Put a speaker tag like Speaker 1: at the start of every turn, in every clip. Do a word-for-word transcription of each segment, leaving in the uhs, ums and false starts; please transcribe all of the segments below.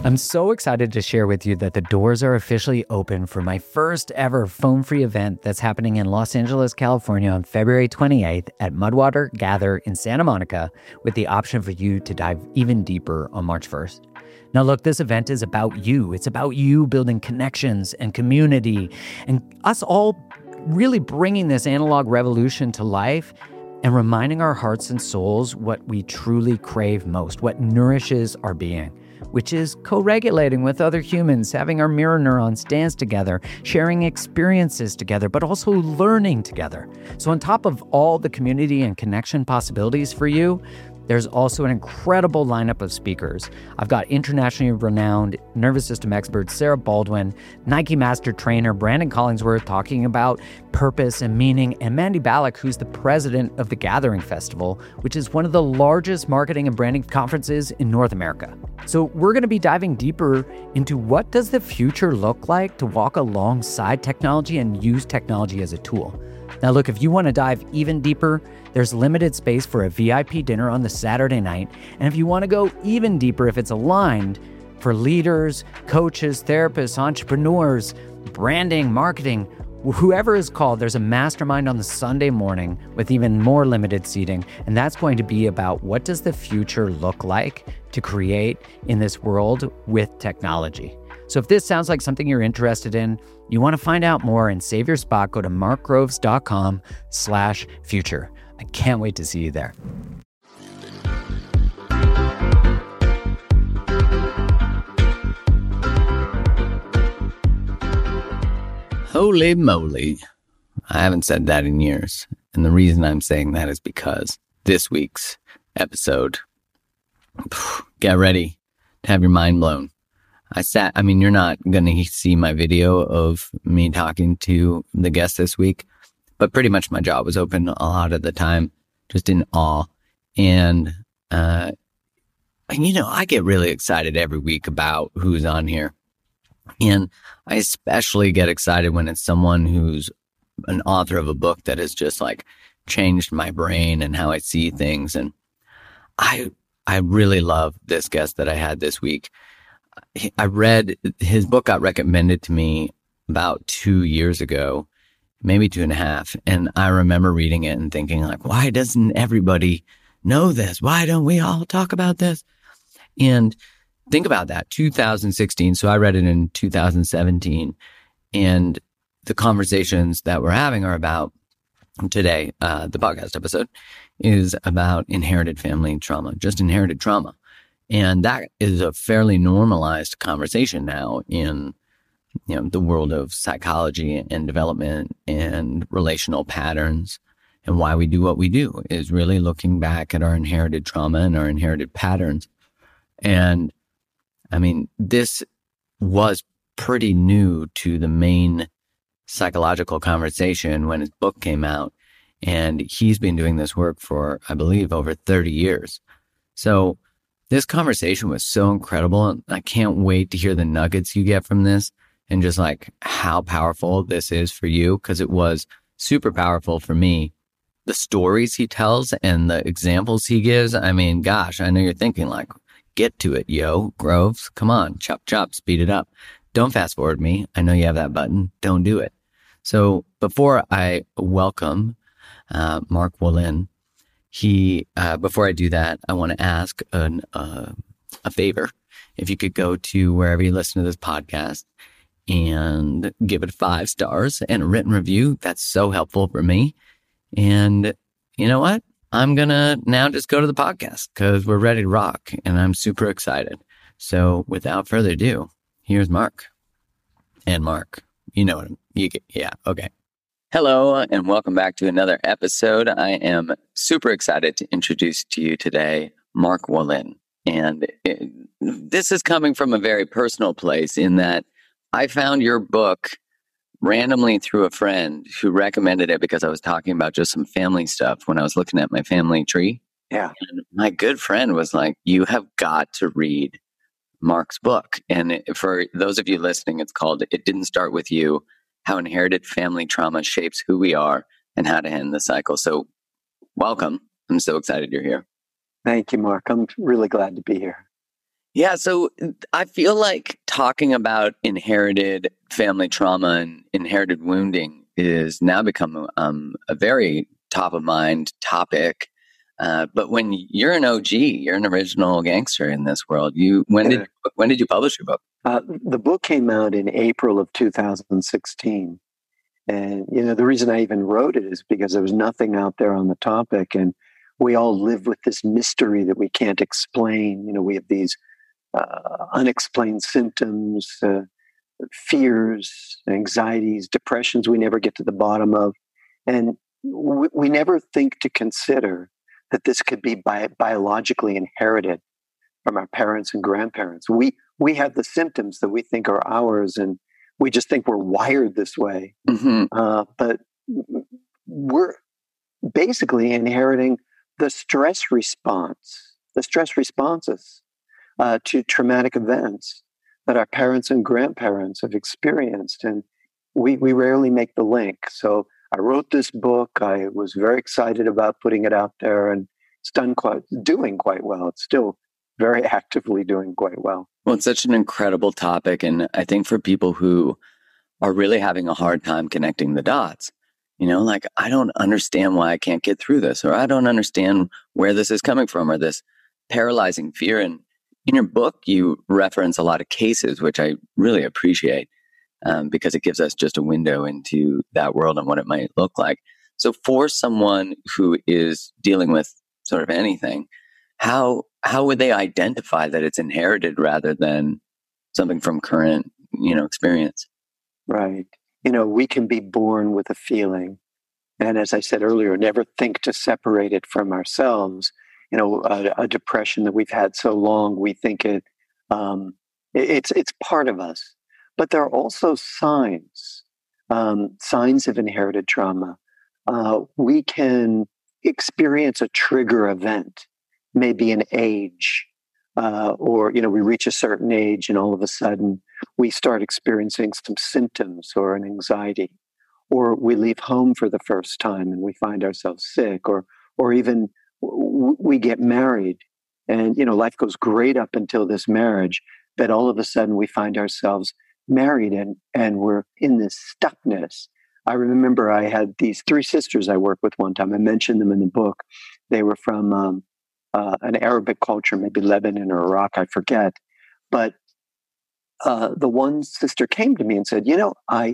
Speaker 1: I'm so excited to share with you that the doors are officially open for my first ever phone-free event that's happening in Los Angeles, California on February twenty-eighth at Mudwater Gather in Santa Monica, with the option for you to dive even deeper on March first. Now look, this event is about you. It's about you building connections and community and us all really bringing this analog revolution to life and reminding our hearts and souls what we truly crave most, what nourishes our being, which is co-regulating with other humans, having our mirror neurons dance together, sharing experiences together, but also learning together. So on top of all the community and connection possibilities for you, there's also an incredible lineup of speakers. I've got internationally renowned nervous system expert Sarah Baldwin, Nike master trainer Brandon Collingsworth talking about purpose and meaning, and Mandy Ballack, who's the president of the Gathering Festival, which is one of the largest marketing and branding conferences in North America. So we're going to be diving deeper into what does the future look like to walk alongside technology and use technology as a tool. Now look, if you want to dive even deeper, there's limited space for a V I P dinner on the Saturday night. And if you want to go even deeper, if it's aligned for leaders, coaches, therapists, entrepreneurs, branding, marketing, whoever is called, there's a mastermind on the Sunday morning with even more limited seating. And that's going to be about what does the future look like to create in this world with technology. So if this sounds like something you're interested in, you want to find out more and save your spot, go to markgroves.com slash future. I can't wait to see you there.
Speaker 2: Holy moly. I haven't said that in years. And the reason I'm saying that is because this week's episode, get ready to have your mind blown. I sat, I mean, you're not going to see my video of me talking to the guest this week, but pretty much my jaw was open a lot of the time, just in awe. And, uh, you know, I get really excited every week about who's on here. And I especially get excited when it's someone who's an author of a book that has just like changed my brain and how I see things. And I, I really love this guest that I had this week. I read his book, got recommended to me about two years ago, maybe two and a half. And I remember reading it and thinking like, why doesn't everybody know this? Why don't we all talk about this? And think about that, two thousand sixteen. So I read it in two thousand seventeen. And the conversations that we're having are about today. Uh, the podcast episode is about inherited family trauma, just inherited trauma. And that is a fairly normalized conversation now in, you know, the world of psychology and development and relational patterns. And why we do what we do is really looking back at our inherited trauma and our inherited patterns. And I mean, this was pretty new to the main psychological conversation when his book came out. And he's been doing this work for, I believe, over thirty years. So this conversation was so incredible. And I can't wait to hear the nuggets you get from this and just like how powerful this is for you, because it was super powerful for me. The stories he tells and the examples he gives. I mean, gosh, I know you're thinking like, get to it, yo, Groves. Come on, chop, chop, speed it up. Don't fast forward me. I know you have that button. Don't do it. So before I welcome uh, Mark Wolynn, He, uh, before I do that, I want to ask an, uh, a favor. If you could go to wherever you listen to this podcast and give it five stars and a written review, that's so helpful for me. And you know what? I'm going to now just go to the podcast because we're ready to rock and I'm super excited. So without further ado, here's Mark. And Mark, you know what I'm, you get, yeah, okay. Hello, and welcome back to another episode. I am super excited to introduce to you today Mark Wolynn. And it, this is coming from a very personal place in that I found your book randomly through a friend who recommended it because I was talking about just some family stuff when I was looking at my family tree.
Speaker 3: Yeah.
Speaker 2: And my good friend was like, you have got to read Mark's book. And for those of you listening, it's called It Didn't Start With You: How Inherited Family Trauma Shapes Who We Are and How to End the Cycle. So welcome. I'm so excited you're here.
Speaker 3: Thank you, Mark. I'm really glad to be here.
Speaker 2: Yeah, so I feel like talking about inherited family trauma and inherited wounding is now become um, a very top of mind topic. Uh, but when you're an O G, you're an original gangster in this world. You when did when did you publish your book?
Speaker 3: Uh, the book came out in April of two thousand sixteen. And, you know, the reason I even wrote it is because there was nothing out there on the topic. And we all live with this mystery that we can't explain. You know, we have these uh, unexplained symptoms, uh, fears, anxieties, depressions we never get to the bottom of. And we, we never think to consider that this could be bi- biologically inherited from our parents and grandparents. We we have the symptoms that we think are ours, and we just think we're wired this way.
Speaker 2: Mm-hmm.
Speaker 3: Uh, but we're basically inheriting the stress response, the stress responses uh, to traumatic events that our parents and grandparents have experienced, and we we rarely make the link. So I wrote this book. I was very excited about putting it out there, and it's done quite, doing quite well. It's still very actively doing quite well.
Speaker 2: Well, it's such an incredible topic. And I think for people who are really having a hard time connecting the dots, you know, like, I don't understand why I can't get through this, or I don't understand where this is coming from, or this paralyzing fear. And in your book, you reference a lot of cases, which I really appreciate um, because it gives us just a window into that world and what it might look like. So for someone who is dealing with sort of anything, how how would they identify that it's inherited rather than something from current, you know, experience?
Speaker 3: Right. You know, we can be born with a feeling. And as I said earlier, never think to separate it from ourselves. You know, a, a depression that we've had so long, we think it, um, it it's it's part of us. But there are also signs, um, signs of inherited trauma. Uh, we can experience a trigger event, maybe an age, uh, or, you know, we reach a certain age and all of a sudden we start experiencing some symptoms or an anxiety, or we leave home for the first time and we find ourselves sick, or or even w- we get married and, you know, life goes great up until this marriage, but all of a sudden we find ourselves married and and we're in this stuckness. I remember I had these three sisters I worked with one time. I mentioned them in the book. They were from um, uh, an Arabic culture, maybe Lebanon or Iraq, I forget. But uh, the one sister came to me and said, you know, I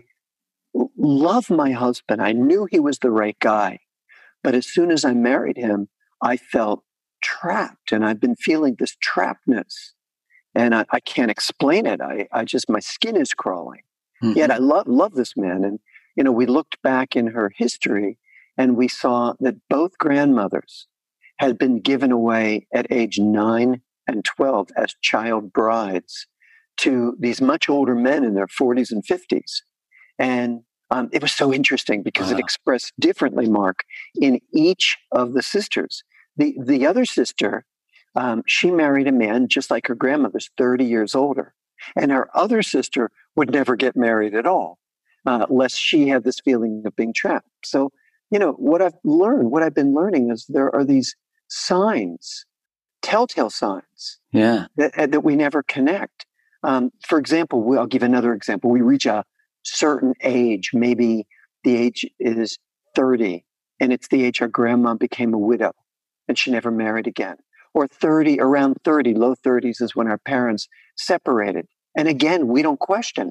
Speaker 3: love my husband. I knew he was the right guy. But as soon as I married him, I felt trapped. And I've been feeling this trappedness. And I, I can't explain it. I, I just, my skin is crawling. Mm-hmm. Yet I love, love this man. And, you know, we looked back in her history and we saw that both grandmothers had been given away at age nine and twelve as child brides to these much older men in their forties and fifties. And um, it was so interesting because wow. It expressed differently, Mark, in each of the sisters. The, the other sister, um, she married a man just like her grandmother's, thirty years older. And her other sister would never get married at all, uh, lest she had this feeling of being trapped. So, you know, what I've learned, what I've been learning is there are these signs, telltale signs,
Speaker 2: yeah,
Speaker 3: that, that we never connect. Um, for example, I'll give another example. We reach a certain age, maybe the age is thirty, and it's the age our grandma became a widow and she never married again. Or thirty, around thirty, low thirties is when our parents separated. And again, we don't question.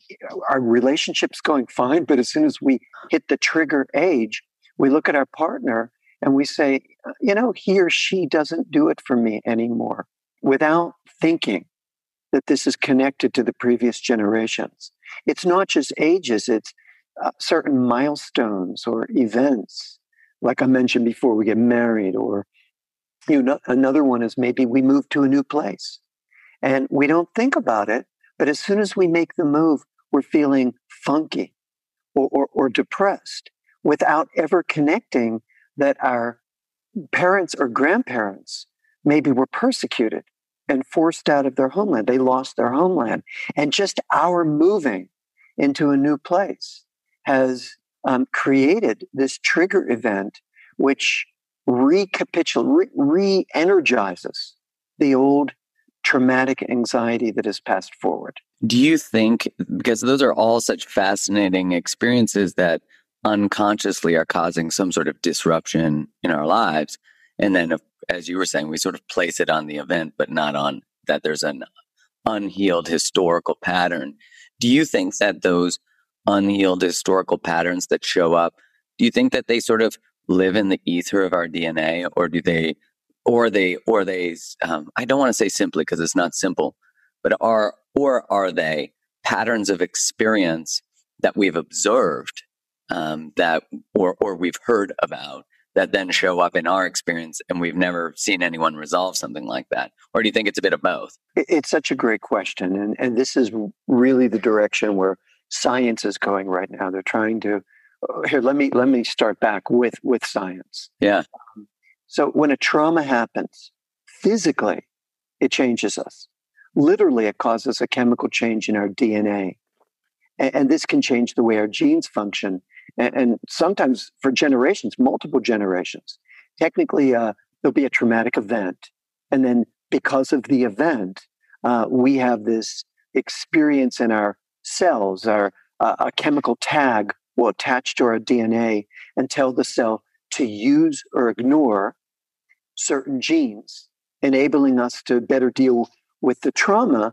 Speaker 3: Our relationship's going fine, but as soon as we hit the trigger age, we look at our partner and we say, you know, he or she doesn't do it for me anymore, without thinking that this is connected to the previous generations. It's not just ages, it's uh, certain milestones or events. Like I mentioned before, we get married, or you know, another one is maybe we move to a new place and we don't think about it, but as soon as we make the move, we're feeling funky or, or, or depressed without ever connecting that our parents or grandparents maybe were persecuted and forced out of their homeland. They lost their homeland. And just our moving into a new place has um, created this trigger event, which recapitulates, re- re-energizes the old traumatic anxiety that is passed forward.
Speaker 2: Do you think, because those are all such fascinating experiences that unconsciously are causing some sort of disruption in our lives, and then, as you were saying, we sort of place it on the event, but not on that there's an unhealed historical pattern. Do you think that those unhealed historical patterns that show up, do you think that they sort of live in the ether of our D N A, or do they, or they, or they, um, I don't want to say simply because it's not simple, but are, or are they patterns of experience that we've observed, um, that, or, or we've heard about, that then show up in our experience and we've never seen anyone resolve something like that? Or do you think it's a bit of both?
Speaker 3: It's such a great question. And, and this is really the direction where science is going right now. They're trying to, here, let me, let me start back with, with science.
Speaker 2: Yeah.
Speaker 3: Um, so when a trauma happens, physically, it changes us. Literally, it causes a chemical change in our D N A. And, and this can change the way our genes function. And, and sometimes for generations, multiple generations. Technically, uh, there'll be a traumatic event. And then because of the event, uh, we have this experience in our cells, our uh, a chemical tag will attach to our D N A and tell the cell to use or ignore certain genes, enabling us to better deal with the trauma.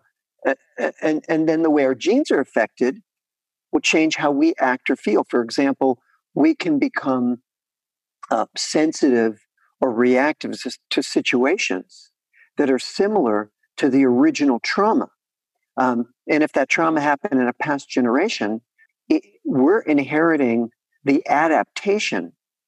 Speaker 3: And, and then the way our genes are affected will change how we act or feel. For example, we can become uh, sensitive or reactive to situations that are similar to the original trauma. Um, and if that trauma happened in a past generation, it, we're inheriting the adaptation.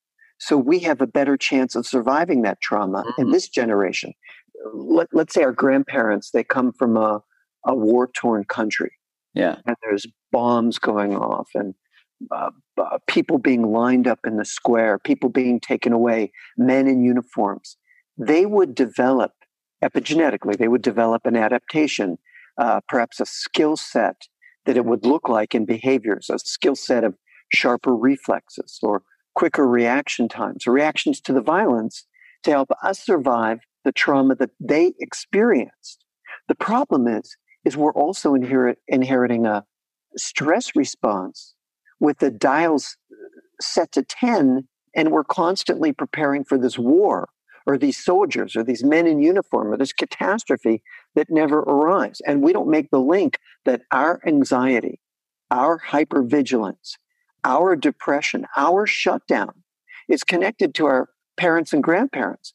Speaker 3: So we have a better chance of surviving that trauma mm-hmm. in this generation. Let, let's say our grandparents, they come from a, a war-torn country.
Speaker 2: Yeah.
Speaker 3: And there's bombs going off and uh, uh, people being lined up in the square, people being taken away, men in uniforms. They would develop, epigenetically, they would develop an adaptation, uh, perhaps a skill set that it would look like in behaviors, a skill set of sharper reflexes or quicker reaction times, or reactions to the violence to help us survive the trauma that they experienced. The problem is, is we're also inherit, inheriting a stress response with the dials set to ten, and we're constantly preparing for this war or these soldiers or these men in uniform or this catastrophe that never arrives. And we don't make the link that our anxiety, our hypervigilance, our depression, our shutdown is connected to our parents and grandparents.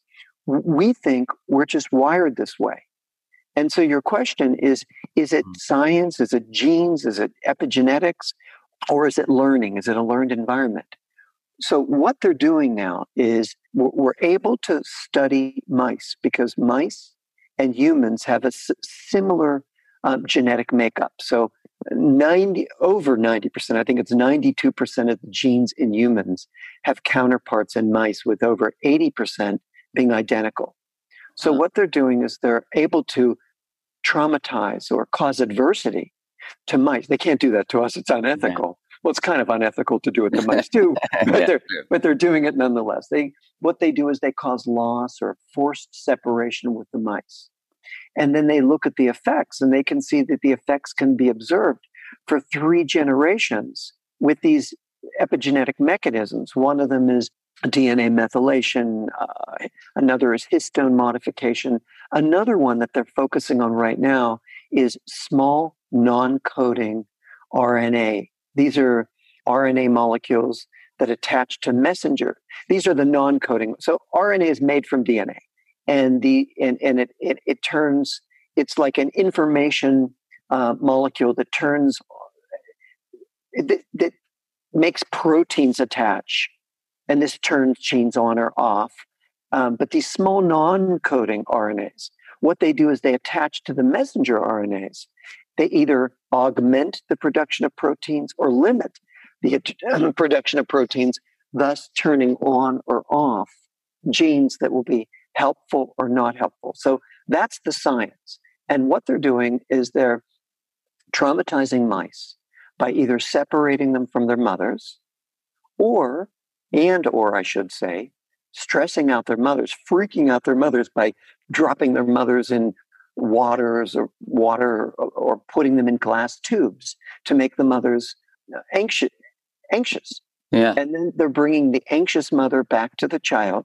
Speaker 3: We think we're just wired this way. And so your question is, is it science? Is it genes? Is it epigenetics? Or is it learning? Is it a learned environment? So what they're doing now is we're able to study mice because mice and humans have a s- similar um, genetic makeup. So ninety over ninety percent, I think it's ninety-two percent of the genes in humans have counterparts in mice, with over eighty percent being identical. So what they're doing is they're able to traumatize or cause adversity to mice. They can't do that to us. It's unethical. Yeah. Well, it's kind of unethical to do it to mice too, but, yeah, they're, but they're doing it nonetheless. They, what they do is they cause loss or forced separation with the mice. And then they look at the effects, and they can see that the effects can be observed for three generations with these epigenetic mechanisms. One of them is D N A methylation. Uh, another is histone modification. Another one that they're focusing on right now is small non-coding R N A. These are R N A molecules that attach to messenger. These are the non-coding. So R N A is made from D N A, and the and, and it, it it turns. It's like an information uh, molecule that turns that, that makes proteins attach. And this turns genes on or off. Um, but these small non-coding R N As, what they do is they attach to the messenger R N As. They either augment the production of proteins or limit the uh, production of proteins, thus turning on or off genes that will be helpful or not helpful. So that's the science. And what they're doing is they're traumatizing mice by either separating them from their mothers or and or I should say, stressing out their mothers, freaking out their mothers by dropping their mothers in waters or water or, or putting them in glass tubes to make the mothers anxious. anxious.
Speaker 2: Yeah.
Speaker 3: And then they're bringing the anxious mother back to the child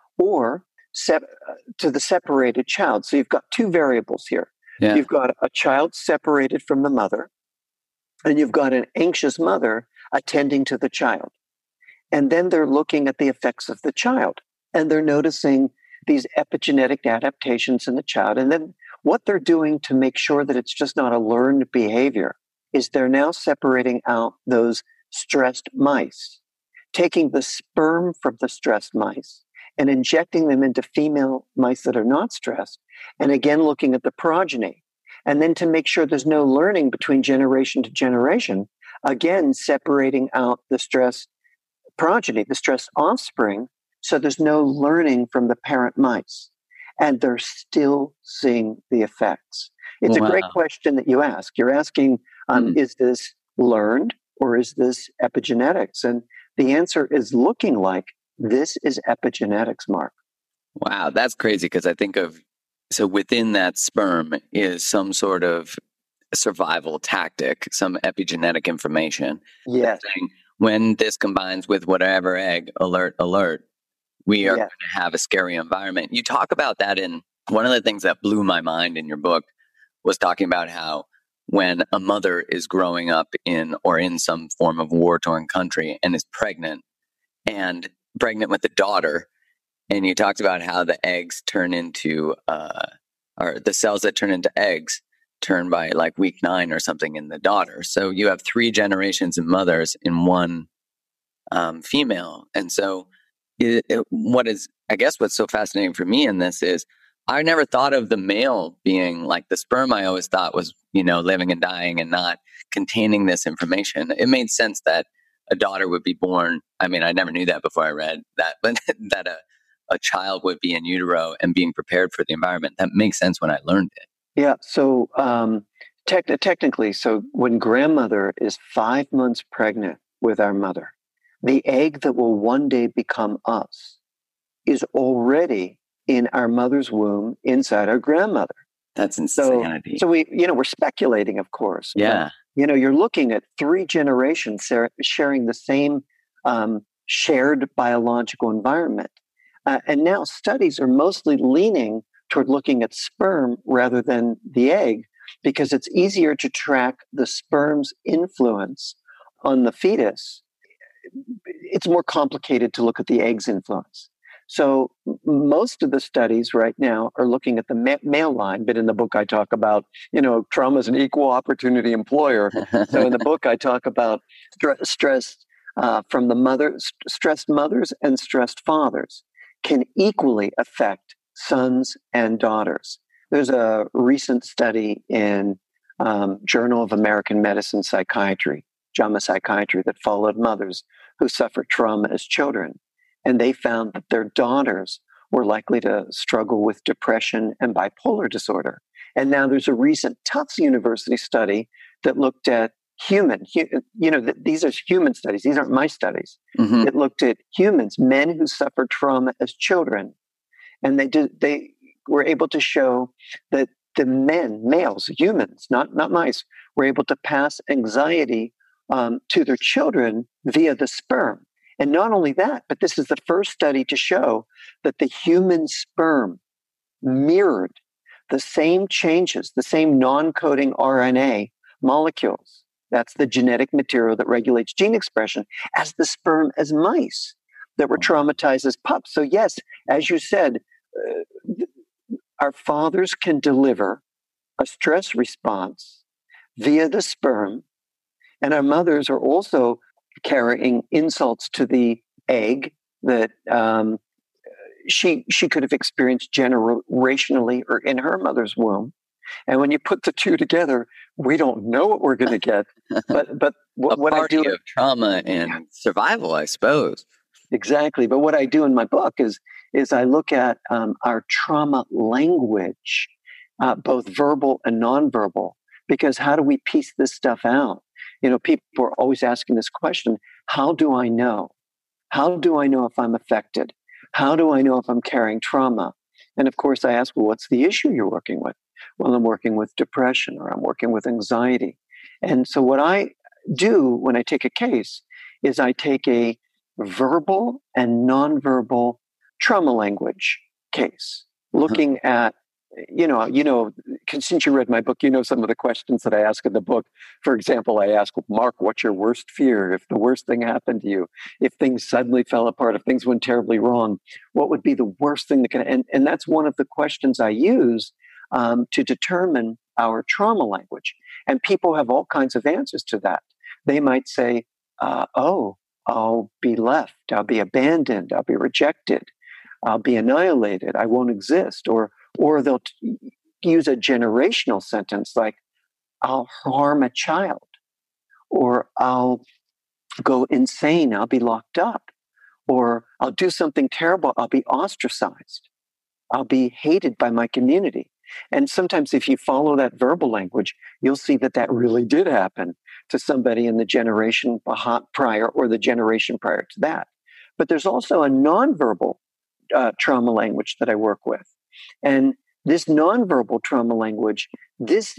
Speaker 3: or se- to the separated child. So you've got two variables here.
Speaker 2: Yeah.
Speaker 3: You've got a child separated from the mother, and you've got an anxious mother attending to the child. And then they're looking at the effects of the child, and they're noticing these epigenetic adaptations in the child. And then what they're doing to make sure that it's just not a learned behavior is they're now separating out those stressed mice, taking the sperm from the stressed mice and injecting them into female mice that are not stressed, and again looking at the progeny. And then to make sure there's no learning between generation to generation, again separating out the stressed progeny, the stressed offspring, so there's no learning from the parent mice. And they're still seeing the effects. It's wow. a great question that you ask. You're asking, um, mm-hmm. is this learned or is this epigenetics? And the answer is looking like this is epigenetics, Mark.
Speaker 2: Wow, that's crazy, because I think of, so within that sperm is some sort of survival tactic, some epigenetic information.
Speaker 3: Yes.
Speaker 2: Saying, when this combines with whatever egg, alert, alert, we are
Speaker 3: yes.
Speaker 2: going to have a scary environment. You talk about that in, one of the things that blew my mind in your book was talking about how when a mother is growing up in or in some form of war-torn country and is pregnant and pregnant with a daughter, and you talked about how the eggs turn into, uh, or the cells that turn into eggs turn by like week nine or something in the daughter. So you have three generations of mothers in one um, female. And so it, it, what is, I guess what's so fascinating for me in this is I never thought of the male being like the sperm. I always thought was, you know, living and dying and not containing this information. It made sense that a daughter would be born. I mean, I never knew that before I read that, but that a, a child would be in utero and being prepared for the environment. That makes sense when I learned it.
Speaker 3: Yeah. So um, te- technically, so when grandmother is five months pregnant with our mother, the egg that will one day become us is already in our mother's womb inside our grandmother.
Speaker 2: That's insanity.
Speaker 3: So, so we, you know, we're speculating, of course.
Speaker 2: Yeah.
Speaker 3: But, you know, you're looking at three generations sharing the same um, shared biological environment. Uh, and now studies are mostly leaning toward looking at sperm rather than the egg, because it's easier to track the sperm's influence on the fetus. It's more complicated to look at the egg's influence. So most of the studies right now are looking at the ma- male line, but in the book I talk about, you know, trauma is an equal opportunity employer. So in the book I talk about st- stress uh, from the mother, st- stressed mothers and stressed fathers can equally affect sons and daughters. There's a recent study in um, Journal of American Medicine Psychiatry, JAMA Psychiatry, that followed mothers who suffered trauma as children. And they found that their daughters were likely to struggle with depression and bipolar disorder. And now there's a recent Tufts University study that looked at human, hu- you know, th- these are human studies. These aren't my studies.
Speaker 2: Mm-hmm.
Speaker 3: It looked at humans, men who suffered trauma as children. And they did, they were able to show that the men, males, humans, not, not mice, were able to pass anxiety um, to their children via the sperm. And not only that, but this is the first study to show that the human sperm mirrored the same changes, the same non-coding R N A molecules. That's the genetic material that regulates gene expression as the sperm as mice that were traumatized as pups. So yes, as you said, uh, our fathers can deliver a stress response via the sperm, and our mothers are also carrying insults to the egg that um, she she could have experienced generationally or in her mother's womb. And when you put the two together, we don't know what we're going to get. But but what,
Speaker 2: a
Speaker 3: what I do
Speaker 2: of trauma and yeah. survival, I suppose.
Speaker 3: Exactly. But what I do in my book is is I look at um, our trauma language, uh, both verbal and nonverbal, because how do we piece this stuff out? You know, people are always asking this question, how do I know? How do I know if I'm affected? How do I know if I'm carrying trauma? And of course, I ask, well, what's the issue you're working with? Well, I'm working with depression or I'm working with anxiety. And so what I do when I take a case is I take a verbal and nonverbal trauma language case, looking at, you know, you know, since you read my book, you know some of the questions that I ask in the book. For example, I ask, Mark, what's your worst fear? If the worst thing happened to you, if things suddenly fell apart, if things went terribly wrong, what would be the worst thing that can, and, and that's one of the questions I use um, to determine our trauma language. And people have all kinds of answers to that. They might say, uh, oh, I'll be left, I'll be abandoned, I'll be rejected, I'll be annihilated, I won't exist. Or or they'll t- use a generational sentence like, I'll harm a child, or I'll go insane, I'll be locked up, or I'll do something terrible, I'll be ostracized, I'll be hated by my community. And sometimes if you follow that verbal language, you'll see that that really did happen to somebody in the generation prior or the generation prior to that. But there's also a nonverbal uh, trauma language that I work with. And this nonverbal trauma language, this,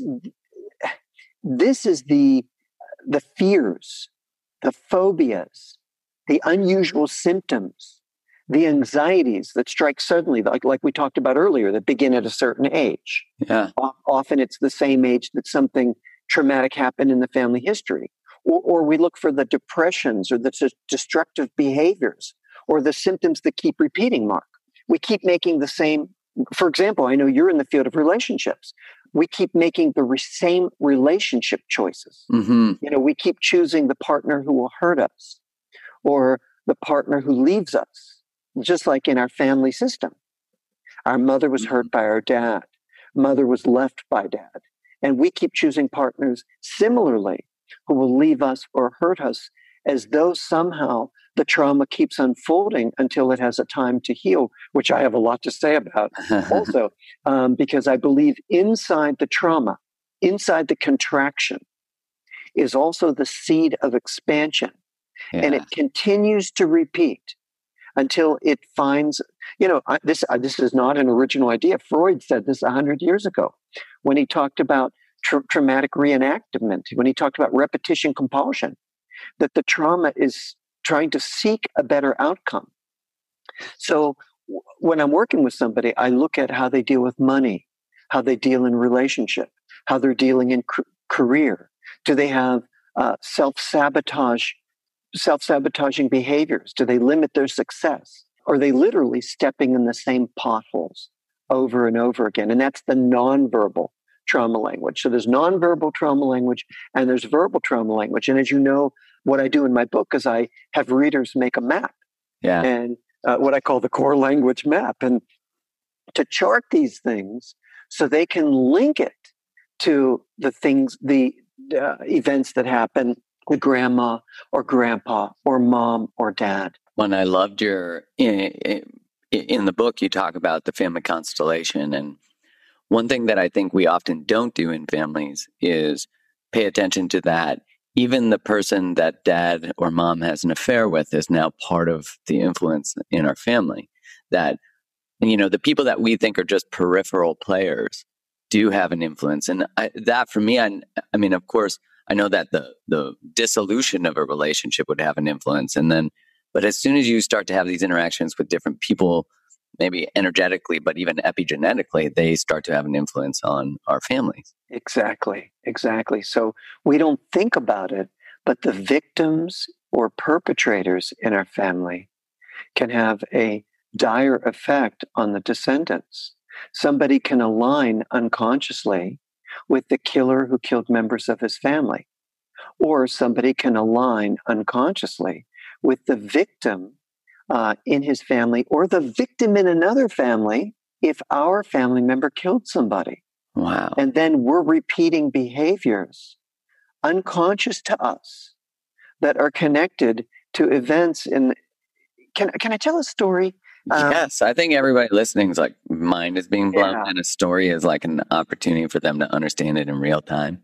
Speaker 3: this is the, the fears, the phobias, the unusual symptoms, the anxieties that strike suddenly, like, like we talked about earlier, that begin at a certain age.
Speaker 2: Yeah.
Speaker 3: Often it's the same age that something traumatic happened in the family history. Or, or we look for the depressions or the destructive behaviors or the symptoms that keep repeating, Mark. We keep making the same, for example, I know you're in the field of relationships. We keep making the re- same relationship choices.
Speaker 2: Mm-hmm.
Speaker 3: You know, we keep choosing the partner who will hurt us or the partner who leaves us, just like in our family system. Our mother was hurt by our dad. Mother was left by dad. And we keep choosing partners similarly who will leave us or hurt us as though somehow the trauma keeps unfolding until it has a time to heal, which I have a lot to say about also, um, because I believe inside the trauma, inside the contraction, is also the seed of expansion.
Speaker 2: Yeah.
Speaker 3: And it continues to repeat until it finds, you know, I, this uh, this is not an original idea. Freud said this one hundred years ago when he talked about tra- traumatic reenactment, when he talked about repetition compulsion, that the trauma is trying to seek a better outcome. So w- when I'm working with somebody, I look at how they deal with money, how they deal in relationship, how they're dealing in c- career. Do they have uh, self-sabotage self-sabotaging behaviors? Do they limit their success? Are they literally stepping in the same potholes over and over again? And that's the nonverbal trauma language. So there's nonverbal trauma language and there's verbal trauma language. And as you know, what I do in my book is I have readers make a map.
Speaker 2: Yeah.
Speaker 3: And uh, what I call the core language map, and to chart these things so they can link it to the things, the uh, events that happen with grandma or grandpa or mom or dad.
Speaker 2: When I loved your, in, in the book, you talk about the family constellation. And one thing that I think we often don't do in families is pay attention to that. Even the person that dad or mom has an affair with is now part of the influence in our family. That, you know, the people that we think are just peripheral players do have an influence. And I, that for me, I, I mean, of course, I know that the the dissolution of a relationship would have an influence. And then, but as soon as you start to have these interactions with different people, maybe energetically, but even epigenetically, they start to have an influence on our families.
Speaker 3: Exactly, exactly. So we don't think about it, but the victims or perpetrators in our family can have a dire effect on the descendants. Somebody can align unconsciously with the killer who killed members of his family. Or somebody can align unconsciously with the victim uh, in his family or the victim in another family if our family member killed somebody.
Speaker 2: Wow.
Speaker 3: And then we're repeating behaviors unconscious to us that are connected to events in... Can, can I tell a story?
Speaker 2: Um, yes, I think everybody listening is like, mind is being blown, yeah. And a story is like an opportunity for them to understand it in real time.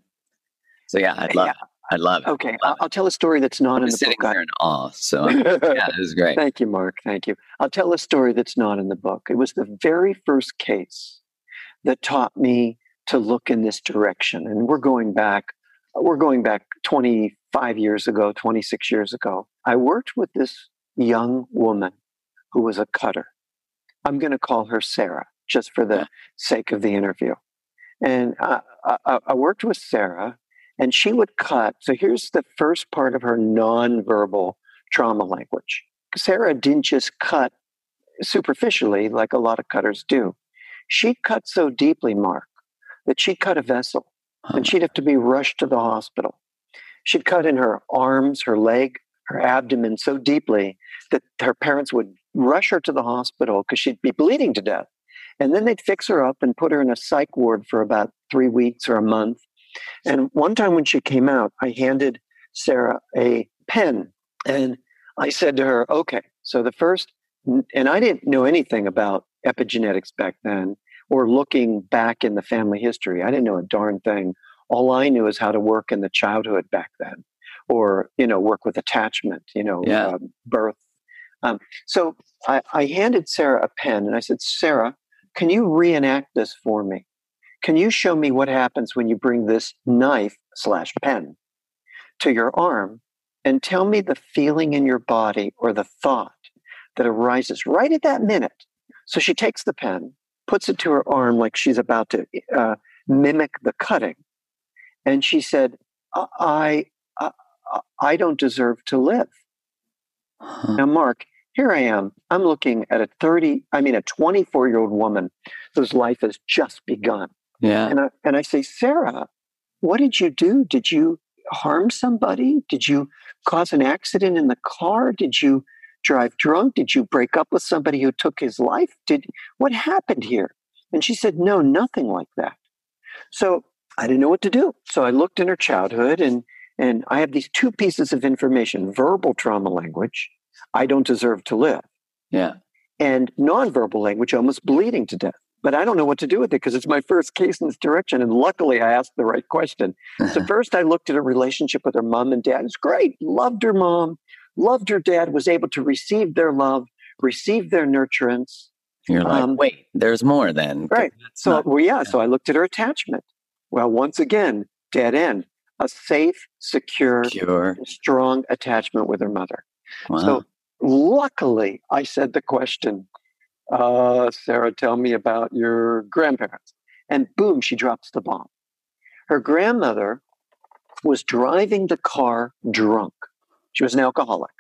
Speaker 2: So yeah, I'd love
Speaker 3: yeah.
Speaker 2: it. I'd love it.
Speaker 3: Okay,
Speaker 2: love
Speaker 3: I'll, I'll tell a story that's not
Speaker 2: I'm
Speaker 3: in the
Speaker 2: sitting
Speaker 3: book.
Speaker 2: Sitting here in awe. So yeah, this is great.
Speaker 3: Thank you, Mark. Thank you. I'll tell a story that's not in the book. It was the very first case that taught me to look in this direction. And we're going back, we're going back twenty-five years ago, twenty-six years ago. I worked with this young woman who was a cutter. I'm going to call her Sarah, just for the sake of the interview. And I, I, I worked with Sarah, and she would cut. So here's the first part of her nonverbal trauma language. Sarah didn't just cut superficially like a lot of cutters do. She cut so deeply, Mark, that she cut a vessel, and she'd have to be rushed to the hospital. She'd cut in her arms, her leg, her abdomen so deeply that her parents would rush her to the hospital because she'd be bleeding to death. And then they'd fix her up and put her in a psych ward for about three weeks or a month. And one time when she came out, I handed Sarah a pen, and I said to her, okay, so the first, and I didn't know anything about epigenetics back then or looking back in the family history. I didn't know a darn thing. All I knew is how to work in the childhood back then, or, you know, work with attachment, you know,
Speaker 2: yeah.
Speaker 3: uh, birth. Um, so I, I handed Sarah a pen, and I said, Sarah, can you reenact this for me? Can you show me what happens when you bring this knife slash pen to your arm, and tell me the feeling in your body or the thought that arises right at that minute? So she takes the pen, puts it to her arm like she's about to uh, mimic the cutting. And she said, I, I, I don't deserve to live. Huh. Now, Mark, here I am. I'm looking at a thirty, I mean, a twenty-four-year-old woman whose life has just begun.
Speaker 2: Yeah.
Speaker 3: And I, and I say, Sarah, what did you do? Did you harm somebody? Did you cause an accident in the car? Did you drive drunk? Did you break up with somebody who took his life? Did what happened here? And she said, no, nothing like that. So I didn't know what to do. So I looked in her childhood, and and I have these two pieces of information: verbal trauma language, I don't deserve to live.
Speaker 2: Yeah.
Speaker 3: And nonverbal language, almost bleeding to death. But I don't know what to do with it because it's my first case in this direction. And luckily, I asked the right question. So first, I looked at her relationship with her mom and dad. It's great. Loved her mom, loved her dad, was able to receive their love, receive their nurturance.
Speaker 2: You're like, um, wait, there's more then.
Speaker 3: Right. So, not, well, yeah, yeah. So I looked at her attachment. Well, once again, dead end. A safe, secure, secure. strong attachment with her mother. Wow. So luckily, I said the question, uh, Sarah, tell me about your grandparents. And boom, she drops the bomb. Her grandmother was driving the car drunk. She was an alcoholic.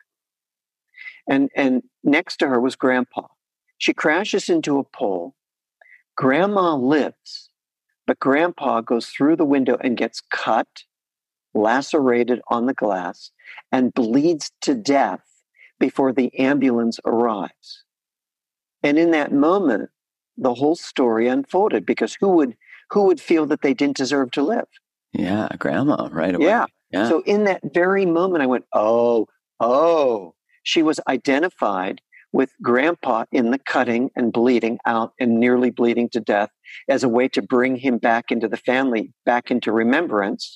Speaker 3: And, and next to her was Grandpa. She crashes into a pole. Grandma lives, but Grandpa goes through the window and gets cut, lacerated on the glass, and bleeds to death before the ambulance arrives. And in that moment, the whole story unfolded, because who would who would feel that they didn't deserve to live?
Speaker 2: Yeah, Grandma, right away.
Speaker 3: Yeah.
Speaker 2: yeah.
Speaker 3: So in that very moment, I went, oh, oh. She was identified with Grandpa in the cutting and bleeding out and nearly bleeding to death as a way to bring him back into the family, back into remembrance.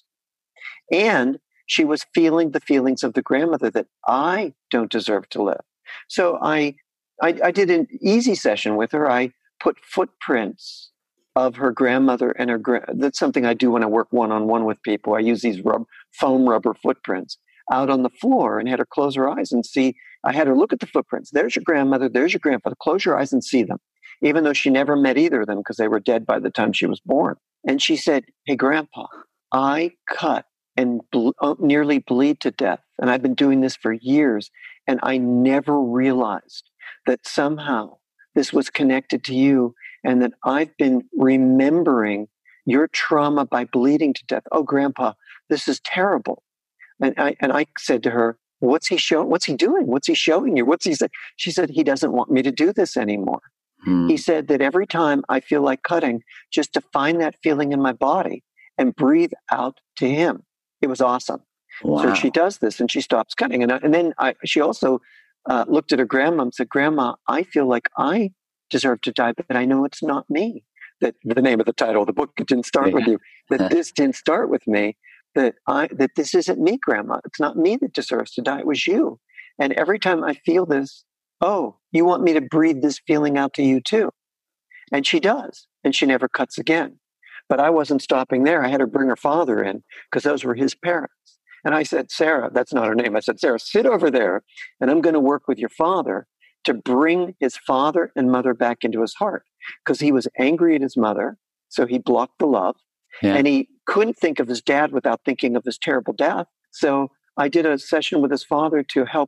Speaker 3: And she was feeling the feelings of the grandmother that I don't deserve to live. So I, I, I did an easy session with her. I put footprints of her grandmother and her gra- that's something I do when I work one-on-one with people. I use these rub- foam rubber footprints out on the floor and had her close her eyes and see. I had her look at the footprints. There's your grandmother. There's your grandfather. Close your eyes and see them, even though she never met either of them because they were dead by the time she was born. And she said, hey, Grandpa, I cut and ble- nearly bleed to death. And I've been doing this for years. And I never realized that somehow this was connected to you and that I've been remembering your trauma by bleeding to death. Oh, Grandpa, this is terrible. And I, and I said to her, what's he showing? What's he doing? What's he showing you? What's he saying? She said, he doesn't want me to do this anymore. Hmm. He said that every time I feel like cutting, just to find that feeling in my body and breathe out to him. It was awesome. Wow. So she does this and she stops cutting. And, and then I, she also uh, looked at her grandma and said, Grandma, I feel like I deserve to die, but I know it's not me. That the name of the title of the book, it didn't start yeah. with you. That this didn't start with me. That I that this isn't me, Grandma. It's not me that deserves to die. It was you. And every time I feel this, oh, you want me to breathe this feeling out to you too. And she does. And she never cuts again. But I wasn't stopping there. I had to bring her father in because those were his parents. And I said, Sarah, that's not her name. I said, Sarah, sit over there and I'm going to work with your father to bring his father and mother back into his heart because he was angry at his mother. So he blocked the love
Speaker 2: Yeah.
Speaker 3: and he couldn't think of his dad without thinking of his terrible death. So I did a session with his father to help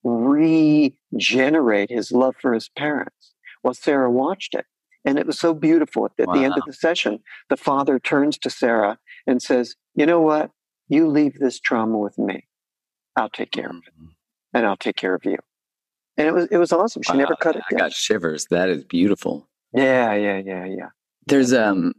Speaker 3: regenerate his love for his parents while Sarah watched it. And it was so beautiful. At
Speaker 2: Wow.
Speaker 3: the end of the session, the father turns to Sarah and says, you know what? You leave this trauma with me. I'll take care of it. And I'll take care of you. And it was it was awesome. She
Speaker 2: Wow,
Speaker 3: never cut it
Speaker 2: I
Speaker 3: down.
Speaker 2: got shivers. That is beautiful.
Speaker 3: Yeah, yeah, yeah, yeah.
Speaker 2: There's, um,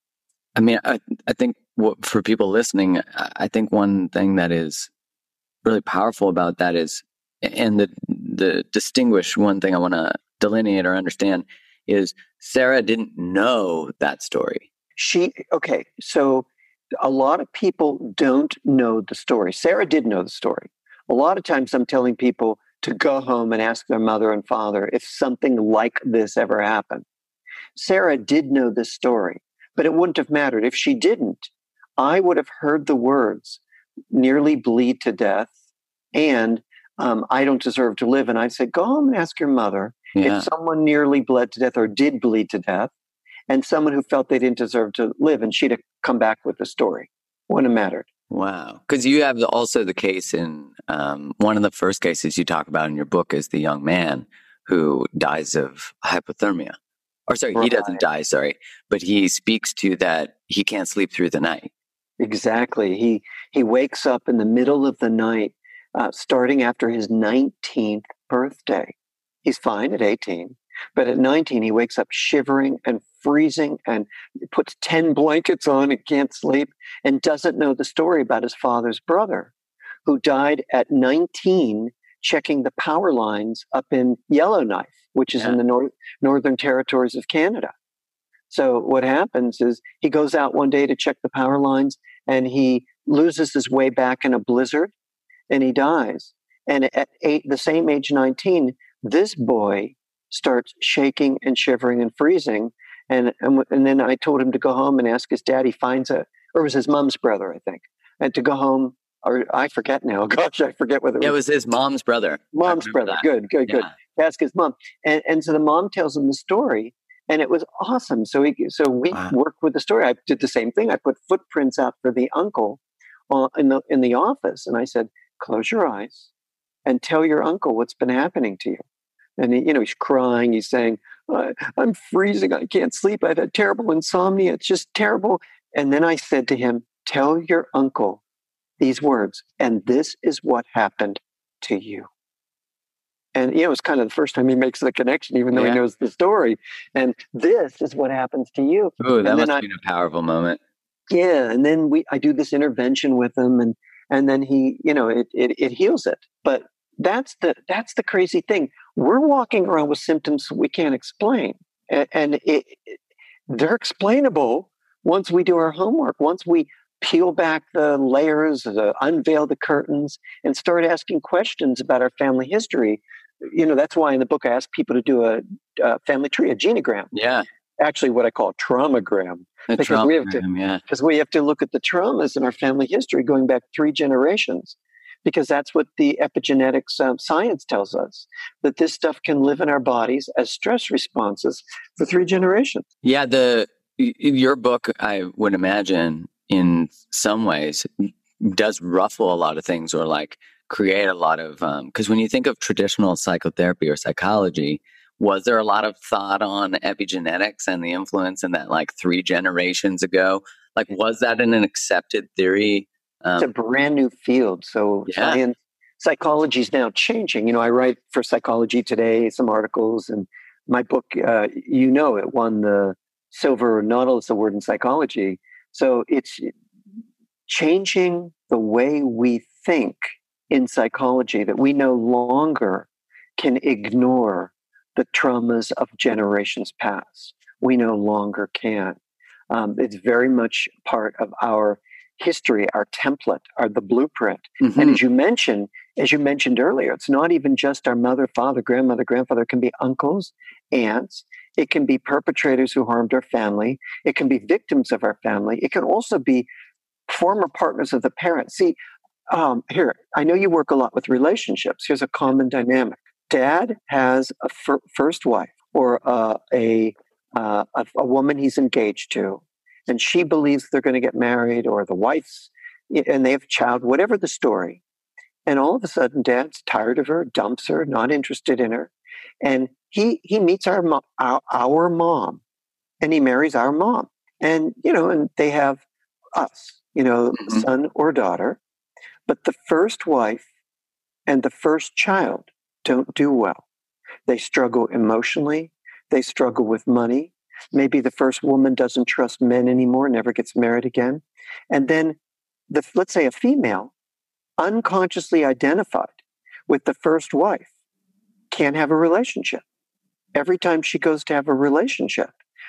Speaker 2: I mean, I, I think what, for people listening, I I think one thing that is really powerful about that is, and the, the distinguish one thing I want to delineate or understand is Sarah didn't know that story.
Speaker 3: She, okay, so a lot of people don't know the story. Sarah did know the story. A lot of times I'm telling people to go home and ask their mother and father if something like this ever happened. Sarah did know this story, but it wouldn't have mattered. If she didn't, I would have heard the words, nearly bleed to death, and um, I don't deserve to live. And I'd say, go home and ask your mother
Speaker 2: Yeah.
Speaker 3: if someone nearly bled to death or did bleed to death, and someone who felt they didn't deserve to live, and she'd have come back with the story. Wouldn't have mattered.
Speaker 2: Wow. Because you have the, also the case in um, one of the first cases you talk about in your book is the young man who dies of hypothermia. Or sorry, he
Speaker 3: Right.
Speaker 2: doesn't die, sorry. But he speaks to that he can't sleep through the night.
Speaker 3: Exactly. He he wakes up in the middle of the night, uh, starting after his nineteenth birthday. He's fine at eighteen, but at nineteen, he wakes up shivering and freezing and puts ten blankets on and can't sleep and doesn't know the story about his father's brother, who died at nineteen checking the power lines up in Yellowknife, which is
Speaker 2: Yeah.
Speaker 3: in the nor- northern territories of Canada. So what happens is he goes out one day to check the power lines and he loses his way back in a blizzard and he dies. And at eight, the same age, nineteen, this boy starts shaking and shivering and freezing. And, and, and then I told him to go home and ask his dad. He finds a, or it was his mom's brother, I think, and to go home, or I forget now. Gosh, I forget whether
Speaker 2: Yeah, it was his mom's brother.
Speaker 3: mom's
Speaker 2: I remember
Speaker 3: brother.
Speaker 2: that.
Speaker 3: Good, good, good.
Speaker 2: Yeah.
Speaker 3: Ask his mom. And, and so the mom tells him the story. And it was awesome. So he, so we
Speaker 2: Wow.
Speaker 3: worked with the story. I did the same thing. I put footprints out for the uncle uh, in the in the office, and I said, "Close your eyes and tell your uncle what's been happening to you." And he, you know, he's crying. He's saying, I, "I'm freezing. I can't sleep. I've had terrible insomnia. It's just terrible." And then I said to him, "Tell your uncle these words, and this is what happened to you." And, you know, it's kind of the first time he makes the connection, even though
Speaker 2: Yeah.
Speaker 3: he knows the story. And this is what happens to you.
Speaker 2: Ooh, that
Speaker 3: And
Speaker 2: must
Speaker 3: then
Speaker 2: have
Speaker 3: I-
Speaker 2: been a powerful moment.
Speaker 3: Yeah. And then we, I do this intervention with him and, and then he, you know, it, it, it heals it. But that's the, that's the crazy thing. We're walking around with symptoms we can't explain. And, and it, it, they're explainable once we do our homework, once we peel back the layers, uh, unveil the curtains, and start asking questions about our family history. You know, that's why in the book I ask people to do a, a family tree, a genogram.
Speaker 2: Yeah.
Speaker 3: Actually, what I call a traumagram,
Speaker 2: The
Speaker 3: Because we have to-
Speaker 2: trauma, yeah.
Speaker 3: because we have to look at the traumas in our family history going back three generations, because that's what the epigenetics um, science tells us, that this stuff can live in our bodies as stress responses for three generations.
Speaker 2: Yeah, the y- your book, I would imagine, in some ways, does ruffle a lot of things or like create a lot of because when you think of traditional psychotherapy or psychology, was there a lot of thought on epigenetics and the influence in that like three generations ago? Like, was that an accepted theory?
Speaker 3: It's a
Speaker 2: Um,
Speaker 3: brand new field. So
Speaker 2: Yeah.
Speaker 3: science, psychology is now changing. You know, I write for Psychology Today, some articles, and my book, uh, you know, it won the Silver Nautilus Award in psychology. So it's changing the way we think in psychology, that we no longer can ignore the traumas of generations past. We no longer can. Um, it's very much part of our history, our template, our the blueprint.
Speaker 2: mhm.
Speaker 3: And as you mentioned, as you mentioned earlier, it's not even just our mother, father, grandmother, grandfather. It can be uncles, aunts. It can be perpetrators who harmed our family. It can be victims of our family. It can also be former partners of the parents. See, um, here, I know you work a lot with relationships. Here's a common dynamic. Dad has a fir- first wife or uh, a, uh, a a woman he's engaged to, and she believes they're going to get married, or the wife's, and they have a child, whatever the story. And all of a sudden, Dad's tired of her, dumps her, not interested in her. And he he meets our, mo- our our mom, and he marries our mom. And, you know, and they have us, you know,
Speaker 2: Mm-hmm.
Speaker 3: son or daughter. But the first wife and the first child don't do well. They struggle emotionally. They struggle with money. Maybe the first woman doesn't trust men anymore, never gets married again. And then, the let's say a female, unconsciously identified with the first wife, can't have a relationship. Every time she goes to have a relationship,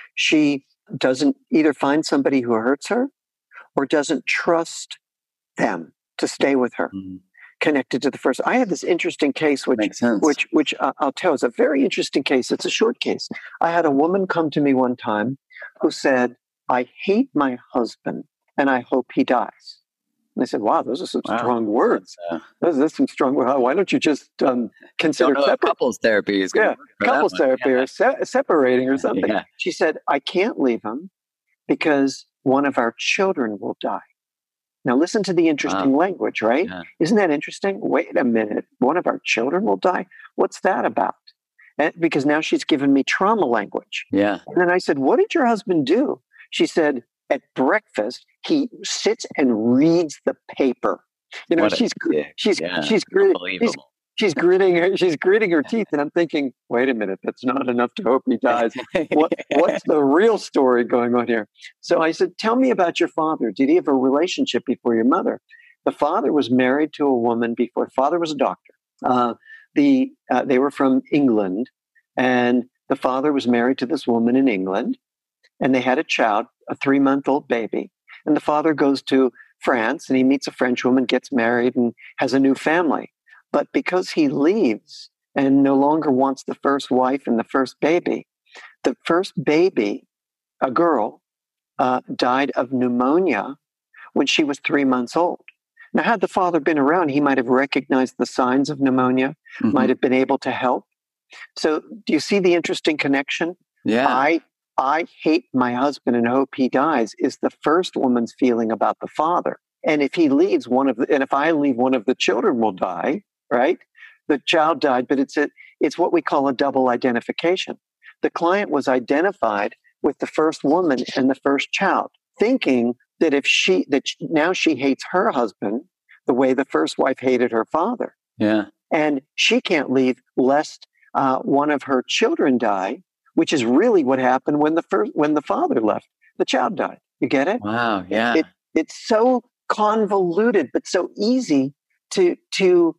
Speaker 3: she doesn't either find somebody who hurts her or doesn't trust them to stay with her,
Speaker 2: Mm-hmm.
Speaker 3: connected to the first. I had this interesting case, which,
Speaker 2: Makes sense.
Speaker 3: which, which uh, I'll tell is a very interesting case. It's a short case. I had a woman come to me one time who said, "I hate my husband and I hope he dies." And I said, "Wow, those are some
Speaker 2: Wow.
Speaker 3: strong words.
Speaker 2: Uh,
Speaker 3: Those are some strong words. Why don't you just um, consider
Speaker 2: don't know if
Speaker 3: separate?
Speaker 2: couples therapy is going to
Speaker 3: Yeah,
Speaker 2: work for that
Speaker 3: couples
Speaker 2: one.
Speaker 3: therapy
Speaker 2: Yeah.
Speaker 3: or se- separating or something."
Speaker 2: Yeah.
Speaker 3: She said, "I can't leave him because one of our children will die." Now, listen to the interesting
Speaker 2: Wow.
Speaker 3: language, right?
Speaker 2: Yeah.
Speaker 3: Isn't that interesting? Wait a minute. One of our children will die? What's that about? And because now she's given me trauma language.
Speaker 2: Yeah.
Speaker 3: And then I said, "What did your husband do?" She said, "At breakfast, he sits and reads the paper." You know,
Speaker 2: What a
Speaker 3: she's
Speaker 2: dick.
Speaker 3: she's
Speaker 2: Yeah.
Speaker 3: she's grit- she's
Speaker 2: Unbelievable.
Speaker 3: she's gritting her she's gritting her teeth, and I'm thinking, wait a minute, that's not enough to hope he dies. What what's the real story going on here? So I said, "Tell me about your father. Did he have a relationship before your mother?" The father was married to a woman before. Father was a doctor. Uh, the uh, they were from England, and the father was married to this woman in England, and they had a child, a three month old baby. And the father goes to France, and he meets a French woman, gets married, and has a new family. But because he leaves and no longer wants the first wife and the first baby, the first baby, a girl, uh, died of pneumonia when she was three months old. Now, had the father been around, he might have recognized the signs of pneumonia,
Speaker 2: Mhm.
Speaker 3: might have been able to help. So, do you see the interesting connection?
Speaker 2: Yeah.
Speaker 3: I I hate my husband and hope he dies is the first woman's feeling about the father. And if he leaves, one of the, and if I leave, one of the children will die, right? The child died, but it's a, it's what we call a double identification. The client was identified with the first woman and the first child, thinking that if she that now she hates her husband the way the first wife hated her father,
Speaker 2: Yeah.
Speaker 3: and she can't leave lest uh, one of her children die, which is really what happened when the first when the father left. The child died. You get it?
Speaker 2: Wow. Yeah.
Speaker 3: It, it's so convoluted, but so easy to to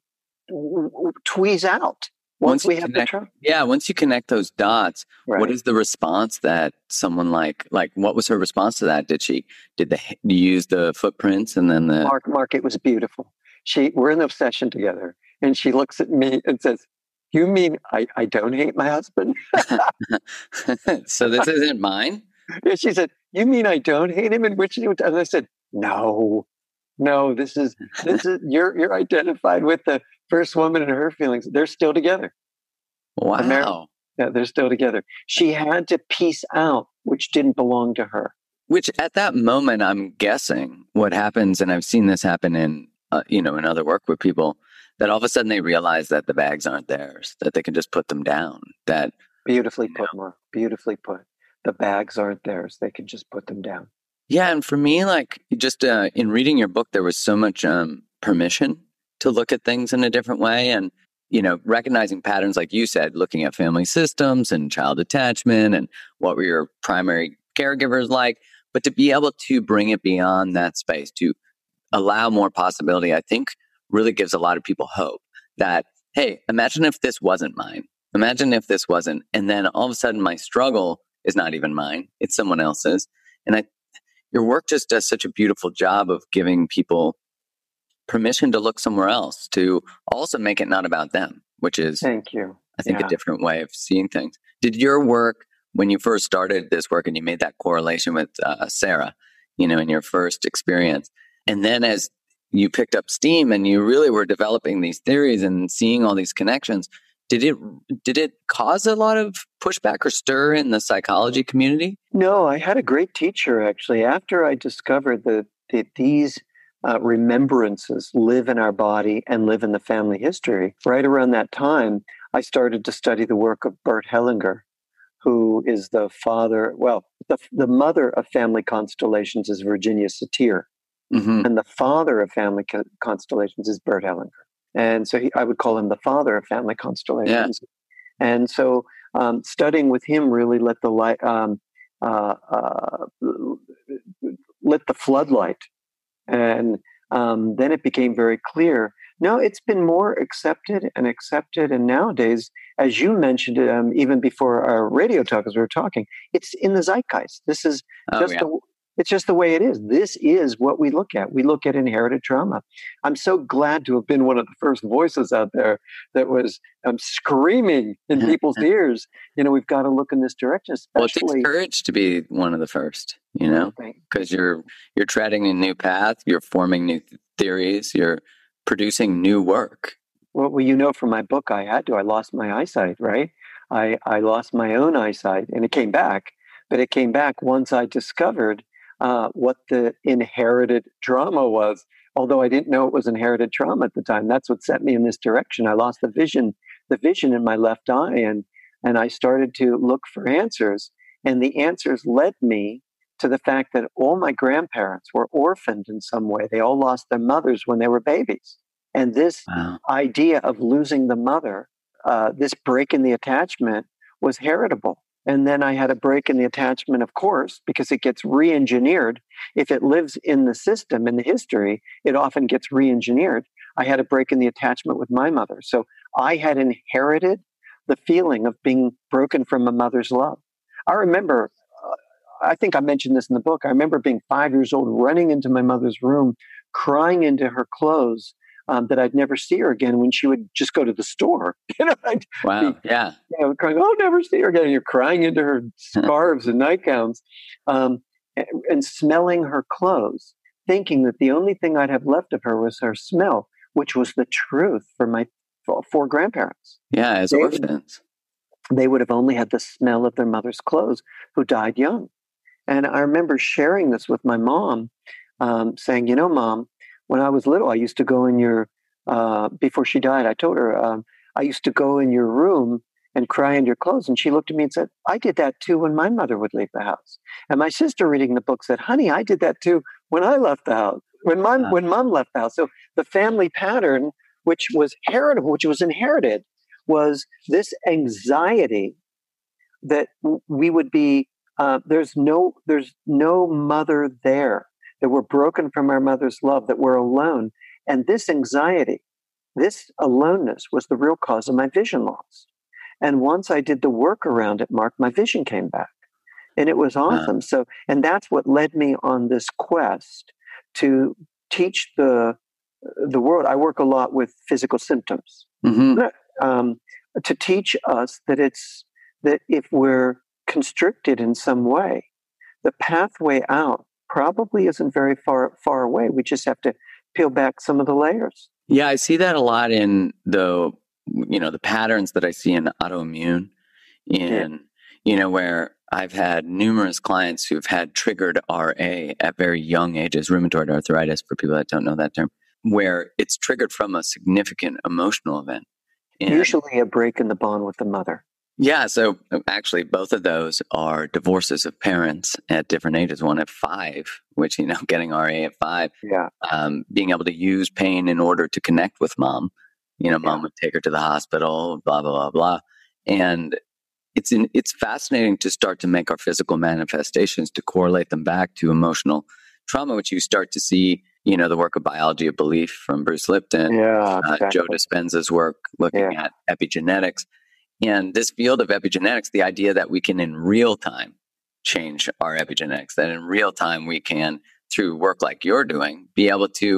Speaker 3: tweeze out once,
Speaker 2: Once
Speaker 3: we
Speaker 2: you
Speaker 3: have
Speaker 2: connect-
Speaker 3: the truth.
Speaker 2: Yeah. Once you connect those dots,
Speaker 3: Right.
Speaker 2: what is the response that someone like, like, what was her response to that? Did she, did the, you use the footprints and then the,
Speaker 3: Mark, Mark, it was beautiful. She, we're in the session together, and she looks at me and says, "You mean I, I don't hate my husband?"
Speaker 2: so this isn't mine?
Speaker 3: Yeah, she said, "You mean I don't hate him?" And which, and I said, "No, no. This is this is you're you're identified with the first woman and her feelings. They're still together.
Speaker 2: Wow.
Speaker 3: Yeah, they're still together. She had to piece out which didn't belong to her."
Speaker 2: Which at that moment, I'm guessing what happens, and I've seen this happen in, uh, you know, in other work with people, that all of a sudden they realize that the bags aren't theirs, that they can just put them down. That
Speaker 3: Beautifully put, Mark. Beautifully put. The bags aren't theirs. They can just put them down.
Speaker 2: Yeah, and for me, like just uh, in reading your book, there was so much um, permission to look at things in a different way, and you know, recognizing patterns, like you said, looking at family systems and child attachment, and what were your primary caregivers like. But to be able to bring it beyond that space, to allow more possibility, I think really gives a lot of people hope that, hey, imagine if this wasn't mine. Imagine if this wasn't. And then all of a sudden my struggle is not even mine. It's someone else's. And I, your work just does such a beautiful job of giving people permission to look somewhere else, to also make it not about them, which is,
Speaker 3: Thank you.
Speaker 2: I think,
Speaker 3: Yeah.
Speaker 2: a different way of seeing things. Did your work, when you first started this work and you made that correlation with uh, Sarah, you know, in your first experience, and then as you picked up steam and you really were developing these theories and seeing all these connections, did it did it cause a lot of pushback or stir in the psychology community?
Speaker 3: No, I had a great teacher, actually. After I discovered that, that these uh, remembrances live in our body and live in the family history, right around that time, I started to study the work of Bert Hellinger, who is the father, well, the, the mother of family constellations is Virginia Satir,
Speaker 2: Mm-hmm.
Speaker 3: and the father of family co- constellations is Bert Hellinger. And so he, I would call him the father of family constellations. Yeah. And so um, studying with him really lit the light, um, uh, uh, lit the floodlight, and um, then it became very clear. No, it's been more accepted and accepted, and nowadays, as you mentioned, um, even before our radio talk, as we were talking, it's in the zeitgeist. This is
Speaker 2: Oh,
Speaker 3: just
Speaker 2: yeah.
Speaker 3: the. It's just the way it is. This is what we look at. We look at inherited trauma. I'm so glad to have been one of the first voices out there that was um, screaming in people's ears. You know, we've got to look in this direction.
Speaker 2: Well, it takes
Speaker 3: Especially,
Speaker 2: courage to be one of the first, you know,
Speaker 3: Thank-
Speaker 2: because you're you're treading a new path, you're forming new th- theories, you're producing new work.
Speaker 3: well, well, you know, from my book, I had to. I lost my eyesight, right? I, I lost my own eyesight, and it came back. But it came back once I discovered uh, what the inherited trauma was. Although I didn't know it was inherited trauma at the time, that's what set me in this direction. I lost the vision, the vision in my left eye, and and I started to look for answers. And the answers led me to the fact that all my grandparents were orphaned in some way. They all lost their mothers when they were babies. And this
Speaker 2: Wow.
Speaker 3: idea of losing the mother, uh, this break in the attachment, was heritable. And then I had a break in the attachment, of course, because it gets re-engineered. If it lives in the system, in the history, it often gets re-engineered. I had a break in the attachment with my mother. So I had inherited the feeling of being broken from a mother's love. I remember, uh, I think I mentioned this in the book, I remember being five years old, running into my mother's room, crying into her clothes, Um, that I'd never see her again when she would just go to the store. You know, I'd
Speaker 2: Wow.
Speaker 3: be,
Speaker 2: Yeah.
Speaker 3: you know, crying, "Oh, never see her again." And you're crying into her scarves and nightgowns, um, and, and smelling her clothes, thinking that the only thing I'd have left of her was her smell, which was the truth for my four grandparents.
Speaker 2: Yeah. As
Speaker 3: They-
Speaker 2: orphans.
Speaker 3: They would have only had the smell of their mother's clothes, who died young. And I remember sharing this with my mom, um, saying, "You know, Mom, when I was little, I used to go in your, uh, before she died, I told her, um, I used to go in your room and cry in your clothes." And she looked at me and said, "I did that too when my mother would leave the house." And my sister, reading the book, said, "Honey, I did that too when I left the house, when mom,
Speaker 2: Wow.
Speaker 3: when mom left the house." So the family pattern, which was heritable, which was inherited, was this anxiety that w- we would be, uh, there's no, there's no mother there, that we're broken from our mother's love, that we're alone. And this anxiety, this aloneness was the real cause of my vision loss. And once I did the work around it, Mark, my vision came back. And it was awesome. So, and that's what led me on this quest to teach the the world. I work a lot with physical symptoms.
Speaker 2: Mm-hmm.
Speaker 3: Um, to teach us that it's that if we're constricted in some way, the pathway out probably isn't very far far away. We just have to peel back some of the layers.
Speaker 2: Yeah, I see that a lot in the, you know, the patterns that I see in autoimmune, in,
Speaker 3: Yeah.
Speaker 2: you know, where I've had numerous clients who've had triggered R A at very young ages, rheumatoid arthritis, for people that don't know that term, where it's triggered from a significant emotional event. And
Speaker 3: Usually a break in the bond with the mother.
Speaker 2: yeah, so actually both of those are divorces of parents at different ages. One at five, which, you know, getting R A at five,
Speaker 3: Yeah.
Speaker 2: um, being able to use pain in order to connect with mom. You know, mom
Speaker 3: Yeah.
Speaker 2: would take her to the hospital, blah, blah, blah, blah. And it's in, it's fascinating to start to make our physical manifestations, to correlate them back to emotional trauma, which you start to see, you know, the work of Biology of Belief from Bruce Lipton,
Speaker 3: Yeah.
Speaker 2: uh,
Speaker 3: Exactly.
Speaker 2: Joe Dispenza's work looking
Speaker 3: Yeah.
Speaker 2: at epigenetics. And this field of epigenetics, the idea that we can in real time change our epigenetics, that in real time we can, through work like you're doing, be able to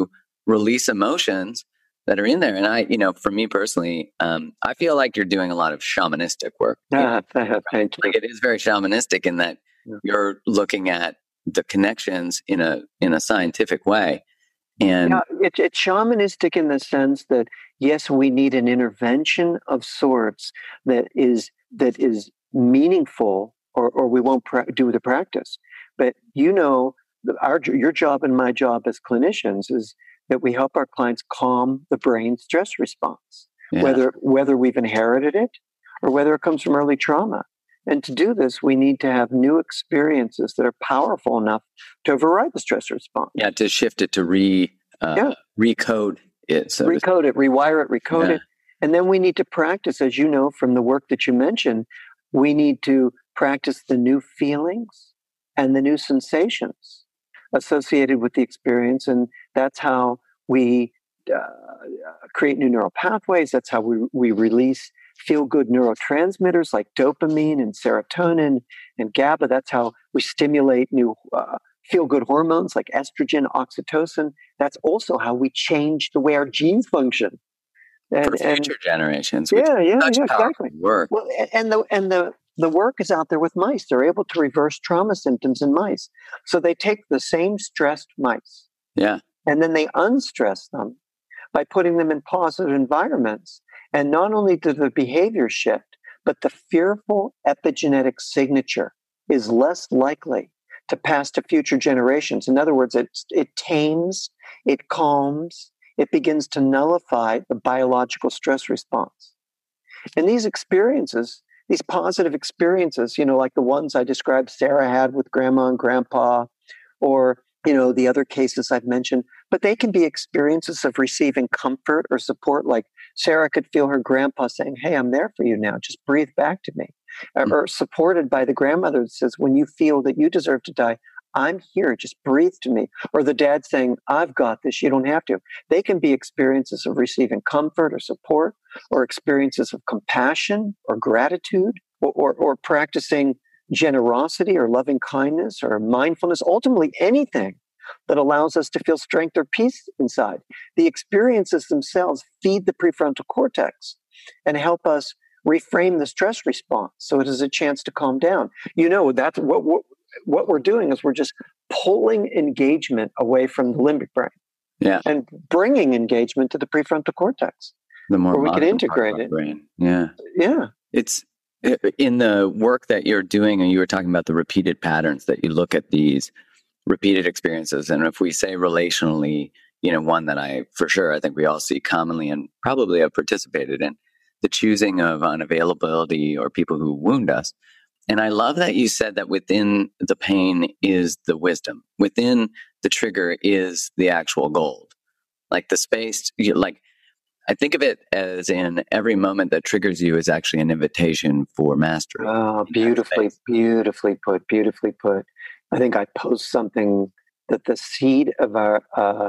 Speaker 2: release emotions that are in there. And I, you know, for me personally, um, I feel like you're doing a lot of shamanistic work.
Speaker 3: Ah, thank you.
Speaker 2: Like it is very shamanistic in that
Speaker 3: Yeah.
Speaker 2: you're looking at the connections in a in a scientific way. And
Speaker 3: Yeah, it, it's shamanistic in the sense that yes, we need an intervention of sorts that is that is meaningful, or or we won't pra- do the practice. But you know, the- our your job and my job as clinicians is that we help our clients calm the brain stress response,
Speaker 2: yeah,
Speaker 3: whether whether we've inherited it or whether it comes from early trauma. And to do this, we need to have new experiences that are powerful enough to override the stress response.
Speaker 2: yeah, to shift it to re uh,
Speaker 3: Yeah.
Speaker 2: recode it. So to-
Speaker 3: Recode it, rewire it, recode
Speaker 2: Yeah.
Speaker 3: it. And then we need to practice, as you know from the work that you mentioned, we need to practice the new feelings and the new sensations associated with the experience. And that's how we uh, create new neural pathways. That's how we, we release feel-good neurotransmitters like dopamine and serotonin and GABA. That's how we stimulate new uh, feel-good hormones like estrogen, oxytocin. That's also how we change the way our genes function. And,
Speaker 2: for future
Speaker 3: and,
Speaker 2: generations, which
Speaker 3: yeah,
Speaker 2: is
Speaker 3: yeah,
Speaker 2: such
Speaker 3: yeah,
Speaker 2: powerful
Speaker 3: exactly.
Speaker 2: work.
Speaker 3: Well, and the and the the work is out there with mice. They're able to reverse trauma symptoms in mice. So they take the same stressed mice,
Speaker 2: Yeah,
Speaker 3: and then they unstress them by putting them in positive environments. And not only do the behavior shift, but the fearful epigenetic signature is less likely to pass to future generations. In other words, it, it tames, it calms, it begins to nullify the biological stress response. And these experiences, these positive experiences, you know, like the ones I described Sarah had with grandma and grandpa, or, you know, the other cases I've mentioned, but they can be experiences of receiving comfort or support. Like Sarah could feel her grandpa saying, "Hey, I'm there for you now. Just breathe back to me."
Speaker 2: Mm.
Speaker 3: Or supported by the grandmother that says, "When you feel that you deserve to die, I'm here. Just breathe to me." Or the dad saying, "I've got this. You don't have to." They can be experiences of receiving comfort or support, or experiences of compassion or gratitude, or, or, or practicing generosity or loving kindness or mindfulness, ultimately anything that allows us to feel strength or peace inside. The experiences themselves feed the prefrontal cortex and help us reframe the stress response so it is a chance to calm down. You know, that's what, what, what we're doing is we're just pulling engagement away from the limbic brain,
Speaker 2: yeah,
Speaker 3: and bringing engagement to the prefrontal cortex.
Speaker 2: the more
Speaker 3: where we can
Speaker 2: modern
Speaker 3: integrate
Speaker 2: part of
Speaker 3: it.
Speaker 2: our brain. Yeah,
Speaker 3: Yeah.
Speaker 2: it's in the work that you're doing, and you were talking about the repeated patterns that you look at these repeated experiences. And if we say relationally, you know, one that I, for sure, I think we all see commonly and probably have participated in, the choosing of unavailability or people who wound us. And I love that you said that within the pain is the wisdom. Within the trigger is the actual gold. Like the space, you, like, I think of it as in every moment that triggers you is actually an invitation for mastery.
Speaker 3: Oh, beautifully, beautifully put, beautifully put. I think I post something that the seed of our, uh,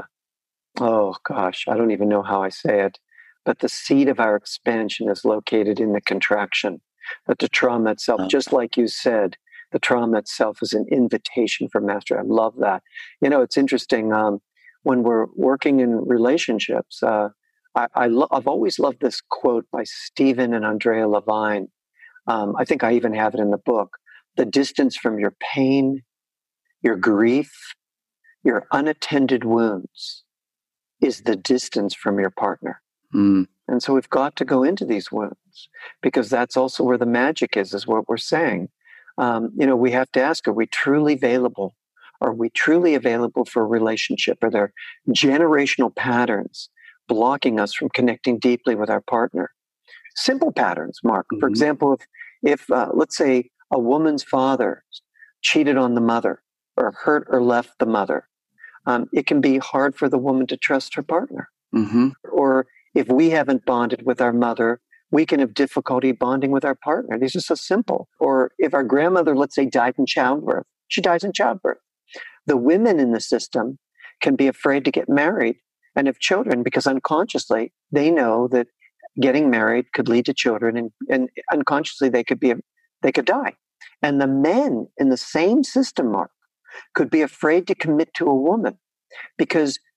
Speaker 3: oh gosh, I don't even know how I say it, but the seed of our expansion is located in the contraction. That the trauma itself,
Speaker 2: Oh.
Speaker 3: just like you said, the trauma itself is an invitation for mastery. I love that. You know, it's interesting. Um, when we're working in relationships, uh, I, I lo- I've always loved this quote by Stephen and Andrea Levine. Um, I think I even have it in the book. The distance from your pain, your grief, your unattended wounds is the distance from your partner.
Speaker 2: Mm.
Speaker 3: And so we've got to go into these wounds, because that's also where the magic is, is what we're saying. Um, you know, we have to ask, are we truly available? Are we truly available for a relationship? Are there generational patterns blocking us from connecting deeply with our partner? Simple patterns, Mark. For
Speaker 2: Mhm.
Speaker 3: example, if, if uh, let's say a woman's father cheated on the mother or hurt or left the mother, um, it can be hard for the woman to trust her partner.
Speaker 2: Mm-hmm.
Speaker 3: Or if we haven't bonded with our mother, we can have difficulty bonding with our partner. These are so simple. Or if our grandmother, let's say, died in childbirth, she dies in childbirth. The women in the system can be afraid to get married and have children because unconsciously they know that getting married could lead to children, and, and unconsciously they could be they could die. And the men in the same system, Mark, could be afraid to commit to a woman because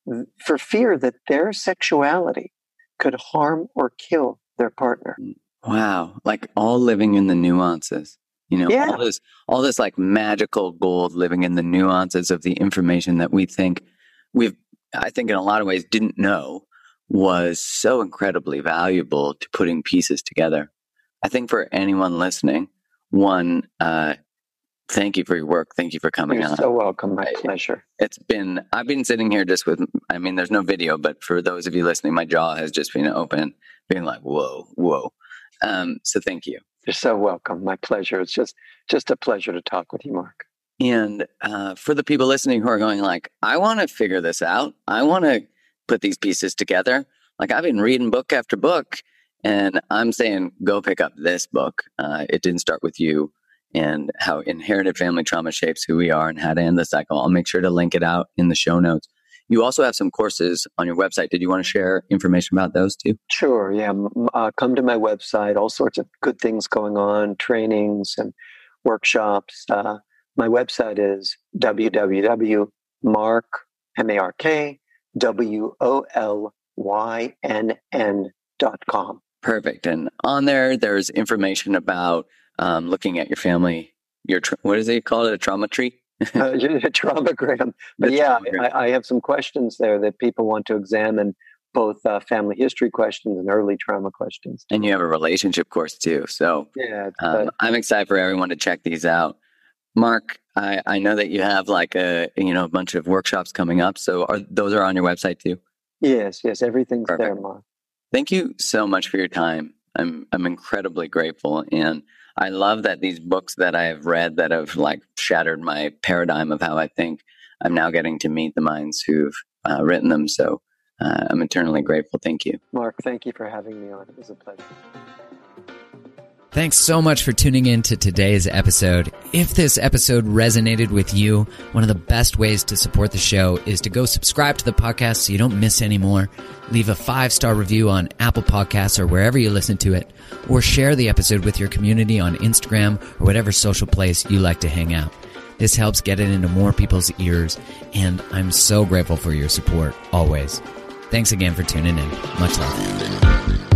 Speaker 3: for fear that their sexuality could harm or kill their partner.
Speaker 2: Wow. Like all living in the nuances, you know,
Speaker 3: Yeah.
Speaker 2: all this, all this like magical gold living in the nuances of the information that we think we've, I think in a lot of ways didn't know was so incredibly valuable to putting pieces together. I think for anyone listening, one, uh, thank you for your work. Thank you for coming
Speaker 3: You're
Speaker 2: on.
Speaker 3: so welcome. My pleasure.
Speaker 2: It's been, I've been sitting here just with, I mean, there's no video, but for those of you listening, my jaw has just been open, being like, whoa, whoa. Um, so thank you.
Speaker 3: You're so welcome. My pleasure. It's just, just a pleasure to talk with you, Mark.
Speaker 2: And uh, for the people listening who are going like, I want to figure this out. I want to put these pieces together. Like I've been reading book after book and I'm saying, go pick up this book. Uh, It Didn't Start With You, and how inherited family trauma shapes who we are and how to end the cycle. I'll make sure to link it out in the show notes. You also have some courses on your website. Did you want to share information about those too?
Speaker 3: Sure. Yeah. Uh, come to my website. All sorts of good things going on, trainings and workshops. Uh, my website is w w w dot mark, M A R K, W O L Y N N dot com.
Speaker 2: Perfect. And on there, there's information about um, looking at your family, your, tra- what is it called? A trauma tree?
Speaker 3: uh, a traumagram. But
Speaker 2: The
Speaker 3: yeah,
Speaker 2: traumagram.
Speaker 3: I, I have some questions there that people want to examine, both uh, family history questions and early trauma questions.
Speaker 2: And you have a relationship course too. So
Speaker 3: Yeah,
Speaker 2: um,
Speaker 3: but,
Speaker 2: I'm excited for everyone to check these out. Mark, I, I know that you have like a, you know, a bunch of workshops coming up. So are those are on your website too?
Speaker 3: yes, yes, everything's
Speaker 2: Perfect.
Speaker 3: there, Mark.
Speaker 2: Thank you so much for your time. I'm I'm incredibly grateful, and I love that these books that I have read that have like shattered my paradigm of how I think, I'm now getting to meet the minds who've uh, written them. So uh, I'm eternally grateful. Thank you.
Speaker 3: Mark, thank you for having me on. It was a pleasure.
Speaker 1: Thanks so much for tuning in to today's episode. If this episode resonated with you, one of the best ways to support the show is to go subscribe to the podcast so you don't miss any more. Leave a five-star review on Apple Podcasts or wherever you listen to it, or share the episode with your community on Instagram or whatever social place you like to hang out. This helps get it into more people's ears, and I'm so grateful for your support, always. Thanks again for tuning in. Much love.